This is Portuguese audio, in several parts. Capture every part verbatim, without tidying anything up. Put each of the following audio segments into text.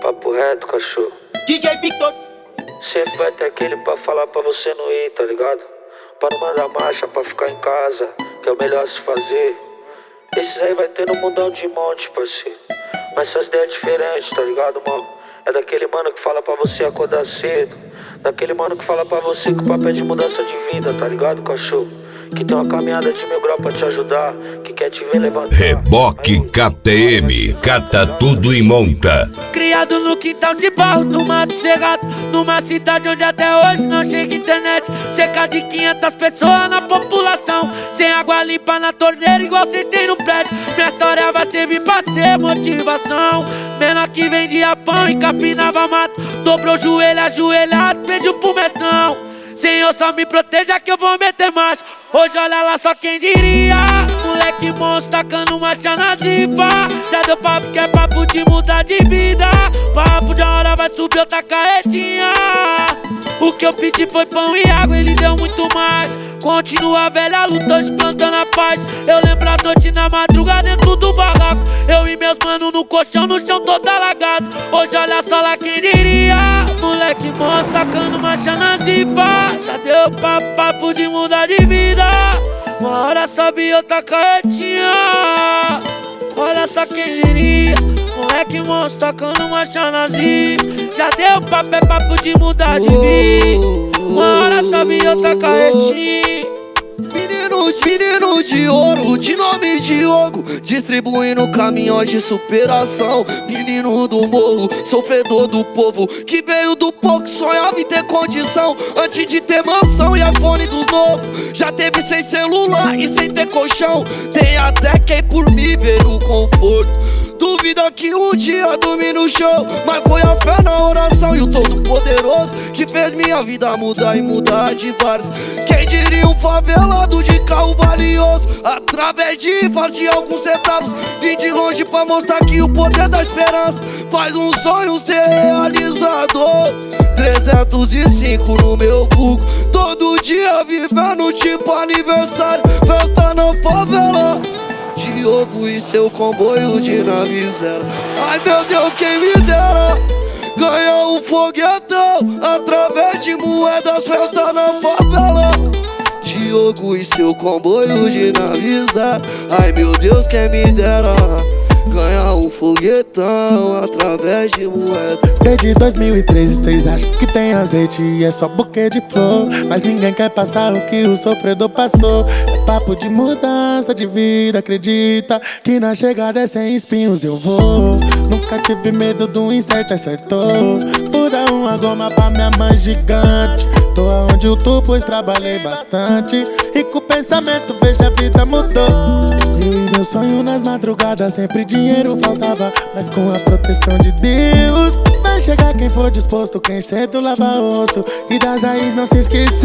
Papo reto, cachorro. D J Victor. Sempre vai ter aquele pra falar pra você não ir, tá ligado? Pra não mandar marcha, pra ficar em casa, que é o melhor se fazer. Esses aí vai ter no mundão de monte, parceiro. Mas essas ideias diferentes, tá ligado, mano? É daquele mano que fala pra você acordar cedo. Daquele mano que fala pra você que o papo é de mudança de vida, tá ligado, cachorro? Que tem uma caminhada de mil graus pra te ajudar, que quer te ver levantar. Reboque K T M, cata tudo e monta. Criado no quintal de barro, do mato cerrado, numa cidade onde até hoje não chega internet. Cerca de quinhentas pessoas na população, sem água limpa na torneira igual cês tem no prédio. Minha história vai servir pra ser motivação. Menor que vendia pão e capinava mato, dobrou o joelho ajoelhado, pediu pro metrão: Senhor, só me proteja que eu vou meter marcha. Hoje olha lá só quem diria, moleque monstro tacando marcha na zifa. Já deu papo que é papo de mudar de vida. Papo de uma hora vai subir outra carretinha. O que eu pedi foi pão e água, ele deu muito mais. Continua a velha luta, hoje plantando a paz. Eu lembro a noite na madrugada dentro do barraco, eu e meus manos no colchão, no chão todo alagado. Hoje olha só lá quem diria, moleque monstro tacando marcha na zifa. Já deu papo, papo de mudar de vida. Uma hora sobe outra carretinha. Olha só quem diria, moleque monstro tacando marcha na zifa. Já deu papo, é papo de mudar de vida. Uma hora sobe outra carretinha. Menino, menino de ouro, de nome Diogo, distribuindo caminhões de superação. Menino do morro, sofredor do povo, que veio do pouco, sonhava em ter condição. Antes de ter mansão e iPhone do novo, já teve sem celular e sem ter colchão. Tem até quem por mim ver o conforto. Duvida que um dia dormi no chão, mas foi a fé na oração e o Todo-Poderoso que fez minha vida mudar e mudar de vários. Quem diria um favelado de carro valioso, através de rifas de alguns centavos. Vim de longe pra mostrar que o poder da esperança faz um sonho ser realizado. Trezentos e cinco no meu buco, todo dia vivendo tipo aniversário, festa na favela. Diogo e seu comboio de nave zero. Ai meu Deus, quem me dera ganhar um foguetão através de moedas, festa na favela. Diogo e seu comboio de nave zero. Ai meu Deus, quem me dera ganhar um foguetão através de moedas. Desde dois mil e treze cês acham que tem azeite e é só buquê de flor, mas ninguém quer passar o que o sofredor passou. É papo de mudança de vida, acredita que na chegada é sem espinhos eu vou. Nunca tive medo do incerto, acertou. Vou dar uma goma pra minha mãe gigante. Tô aonde eu tô, pois trabalhei bastante, e com o pensamento vejo a vida mudou. Eu e meu sonho nas madrugadas, sempre dinheiro faltava, mas com a proteção de Deus vai chegar quem for disposto, quem cedo lava o rosto e das raízes não se esqueceu.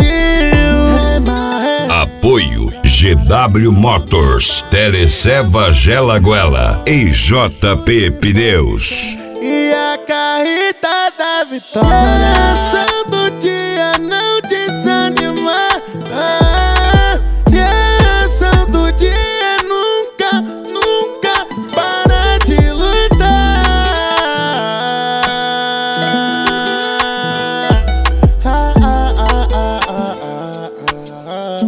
Apoio G W Motors, Tereceva Gelaguela e J P Pneus. E a carreta da vitória, ação do dia não desanimar. Ah, e a ação do dia nunca, nunca para de lutar. Ah, ah, ah, ah, ah, ah, ah.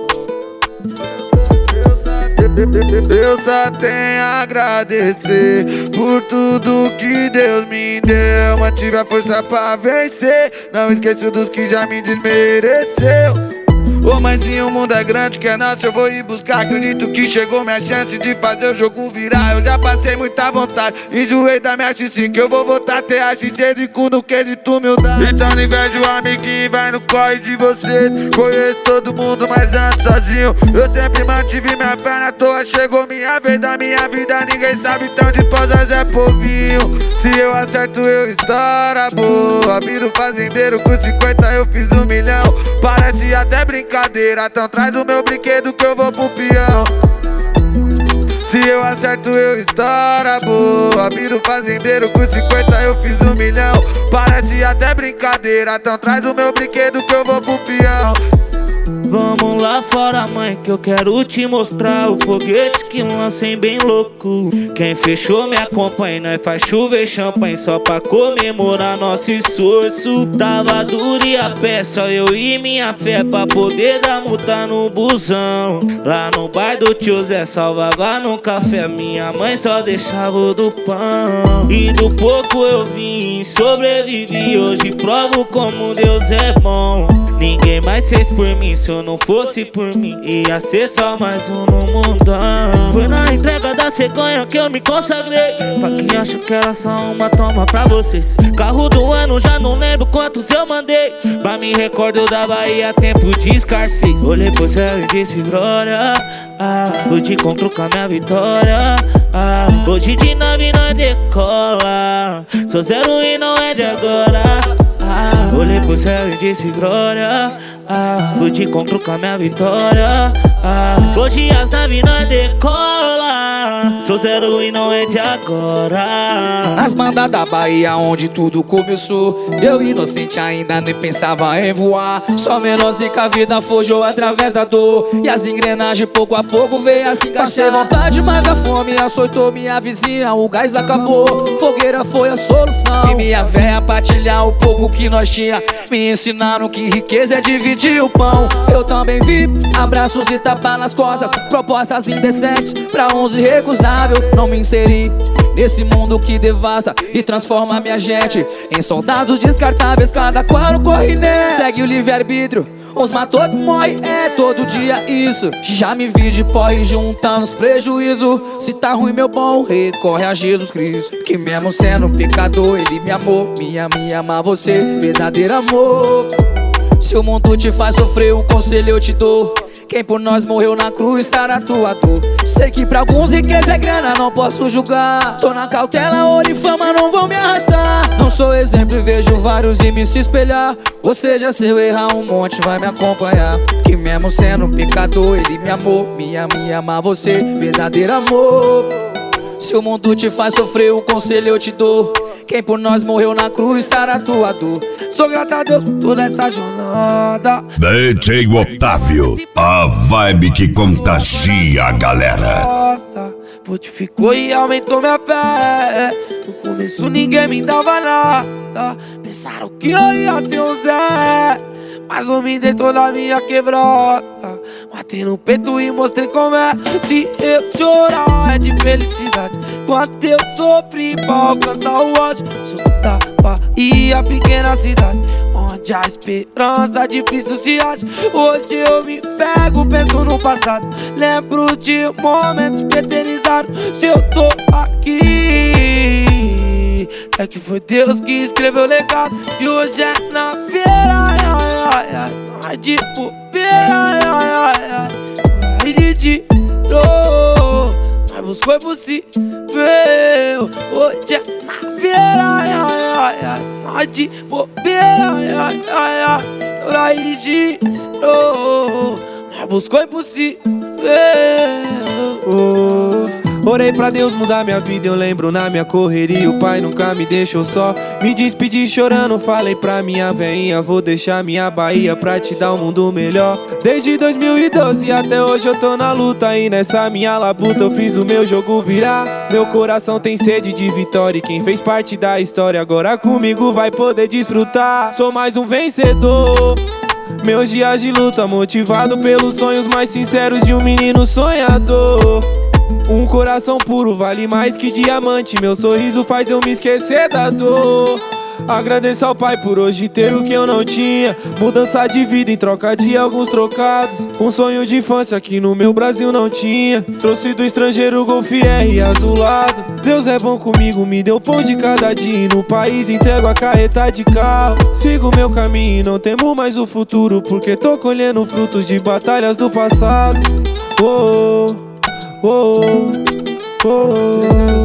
Eu só tenho a agradecer por tudo que Deus me deu. Mantive a força pra vencer, não esqueço dos que já me desmereceu. Ô mãezinho, o mundo é grande, que é nosso, eu vou ir buscar. Acredito que chegou minha chance de fazer o jogo virar. Eu já passei muita vontade, enjoei da minha X cinco, eu vou voltar a ter a X seis de cu no quesito humildade. Então não invejo o amiguinho, vai no corre de vocês. Conheço todo mundo, mas ando sozinho. Eu sempre mantive minha fé na toa, chegou minha vez da minha vida. Ninguém sabe tão de posas é povinho. Se eu acerto eu estoura boa. Viro fazendeiro, com cinquenta eu fiz um milhão. Parece até brincadeira, então traz o meu brinquedo que eu vou pro peão. Se eu acerto eu estoura boa. Viro fazendeiro, com cinquenta eu fiz um milhão. Parece até brincadeira, então traz o meu brinquedo que eu vou pro peão. Vamos lá fora, mãe, que eu quero te mostrar o foguete que lancem bem louco. Quem fechou me acompanha, nós faz chover champanhe só pra comemorar nosso esforço. Tava duro e a pé, só eu e minha fé pra poder dar multa no busão. Lá no bar do tio Zé salvava no café, minha mãe só deixava o do pão. E do pouco eu vim, sobrevivi, hoje provo como Deus é bom. Ninguém mais fez por mim, se eu não fosse por mim ia ser só mais um no mundão. Foi na entrega da cegonha que eu me consagrei. Pra quem acha que era só uma, toma pra vocês. Carro do ano, já não lembro quantos eu mandei. Pra me recordo da Bahia, tempo de escassez. Olhei pro céu e disse glória, ah, hoje encontro com a minha vitória, ah, hoje de nave nós decola. Sou zero e não é de agora, ah, olhei pro céu e disse glória, ah, hoje encontro com a minha vitória, ah, hoje as naves nós decola. Sou zero e não é de agora. Nas bandas da Bahia onde tudo começou, eu inocente ainda nem pensava em voar. Só menorzinho que a vida forjou através da dor, e as engrenagens pouco a pouco veio a se encaixar. Passei vontade, mas a fome açoitou minha vizinha. O gás acabou, fogueira foi a solução. E minha véia partilhar o pouco que nós tinha. Me ensinaram que riqueza é dividir o pão. Eu também vi abraços e tapas nas costas, propostas indecentes pra uns irrecusáveis. Não me inseri nesse mundo que devasta e transforma minha gente em soldados descartáveis, cada qual corre nele. Segue o livre-arbítrio, uns matou que morre, é todo dia isso. Já me vi de porre juntando os prejuízos. Se tá ruim meu bom, recorre a Jesus Cristo, que mesmo sendo pecador ele me amou. Minha, me ama você, verdadeiro amor. Se o mundo te faz sofrer, um conselho eu te dou: quem por nós morreu na cruz está na tua dor. Sei que pra alguns riqueza é grana, não posso julgar. Tô na cautela, ouro e fama não vão me arrastar. Não sou exemplo e vejo vários e me se espelhar. Ou seja, se eu errar um monte vai me acompanhar, que mesmo sendo pecador ele me amou. Minha, me ama você, verdadeiro amor. Se o mundo te faz sofrer, um conselho eu te dou: quem por nós morreu na cruz está na tua dor. Sou grato a Deus por toda essa jornada. D J Otávio, a vibe que contagia a galera. Nossa, fortificou e aumentou minha fé. No começo ninguém me dava nada, pensaram que eu ia ser um Zé, mas eu me dei toda a minha quebrada. Matei no peito e mostrei como é. Se eu chorar é de felicidade, quanto eu sofri pra alcançar o ódio. Sou da Bahia, pequena cidade, onde a esperança difícil se acha. Hoje eu me pego, penso no passado, lembro de momentos que eternizaram. Se eu tô aqui, é que foi Deus que escreveu o legado. E hoje é na feira, ai, ai, ai, ai, ai, de bobeira, ai, ai, ai, ai, ai, de tiro, mas buscou impossível. Hoje é na feira, ai, ai, ai, ai, ai, de bobeira, ai, ai, ai, ai, ai, de tiro, mas buscou impossível. Orei pra Deus mudar minha vida, eu lembro na minha correria o pai nunca me deixou só. Me despedi chorando, falei pra minha veinha: vou deixar minha Bahia pra te dar um mundo melhor. Desde dois mil e doze até hoje eu tô na luta, e nessa minha labuta eu fiz o meu jogo virar. Meu coração tem sede de vitória, e quem fez parte da história agora comigo vai poder desfrutar. Sou mais um vencedor, meus dias de luta motivado pelos sonhos mais sinceros de um menino sonhador. Um coração puro vale mais que diamante, meu sorriso faz eu me esquecer da dor. Agradeço ao pai por hoje ter o que eu não tinha, mudança de vida em troca de alguns trocados. Um sonho de infância que no meu Brasil não tinha, trouxe do estrangeiro Golf R azulado. Deus é bom comigo, me deu pão de cada dia, e no país entrego a carreta de carro. Sigo meu caminho e não temo mais o futuro, porque tô colhendo frutos de batalhas do passado. Oh, oh, oh,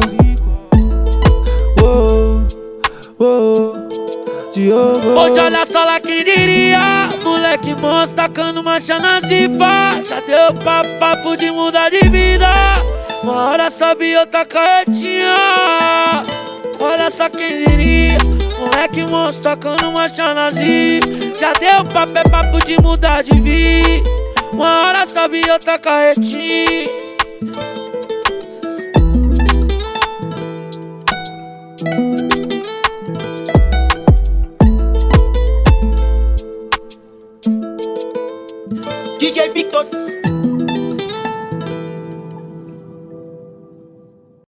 oh, oh, oh, Diogo. Hoje olha só lá quem diria, moleque monstro tacando mancha na cifa. Já deu papo, papo de mudar de vida, uma hora sobe outra carretinha. Olha só quem diria, moleque monstro tacando mancha na cifa. Já deu papo, é papo de mudar de vida. Uma hora sobe e outra carretinha. D J Victor.